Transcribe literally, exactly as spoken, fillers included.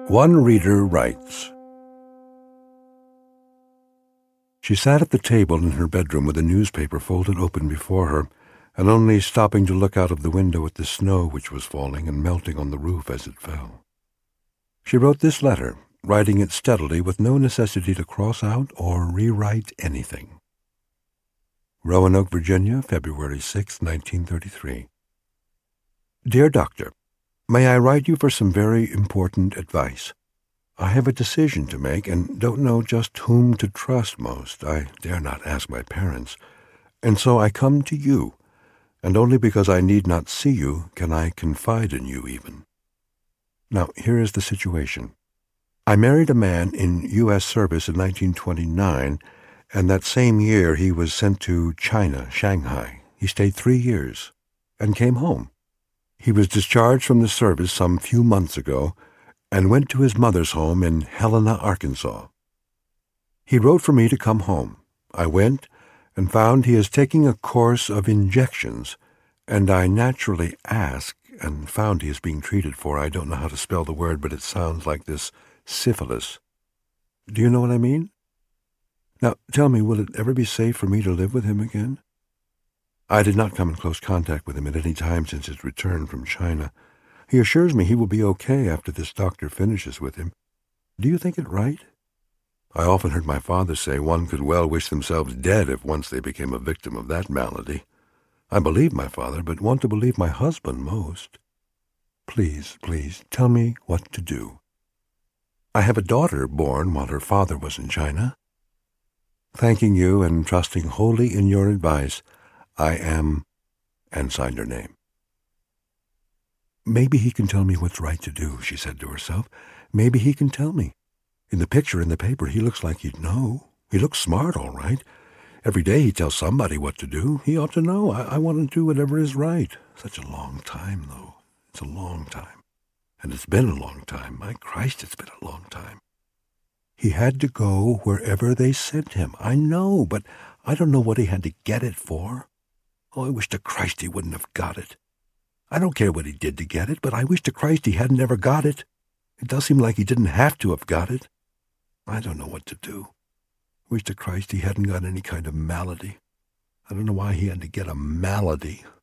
One reader writes, she sat at the table in her bedroom with a newspaper folded open before her, and only stopping to look out of the window at the snow which was falling and melting on the roof as it fell. She wrote this letter, writing it steadily with no necessity to cross out or rewrite anything. Roanoke, Virginia, February sixth, nineteen thirty-three. Dear Doctor, may I write you for some very important advice? I have a decision to make and don't know just whom to trust most. I dare not ask my parents, and so I come to you, and only because I need not see you can I confide in you even. Now, here is the situation. I married a man in U S service in nineteen twenty-nine, and that same year he was sent to China, Shanghai. He stayed three years and came home. He was discharged from the service some few months ago and went to his mother's home in Helena, Arkansas. He wrote for me to come home. I went and found he is taking a course of injections, and I naturally asked and found he is being treated for, I don't know how to spell the word, but it sounds like this, syphilis. Do you know what I mean? Now, tell me, will it ever be safe for me to live with him again? I did not come in close contact with him at any time since his return from China. He assures me he will be okay after this doctor finishes with him. Do you think it right? I often heard my father say one could well wish themselves dead if once they became a victim of that malady. I believe my father, but want to believe my husband most. Please, please, tell me what to do. I have a daughter born while her father was in China. Thanking you and trusting wholly in your advice, I am, and signed her name. Maybe he can tell me what's right to do, she said to herself. Maybe he can tell me. In the picture in the paper, he looks like he'd know. He looks smart, all right. Every day he tells somebody what to do. He ought to know. I, I want to do whatever is right. Such a long time, though. It's a long time. And it's been a long time. My Christ, it's been a long time. He had to go wherever they sent him. I know, but I don't know what he had to get it for. Oh, I wish to Christ he wouldn't have got it. I don't care what he did to get it, but I wish to Christ he hadn't ever got it. It does seem like he didn't have to have got it. I don't know what to do. Wish to Christ he hadn't got any kind of malady. I don't know why he had to get a malady.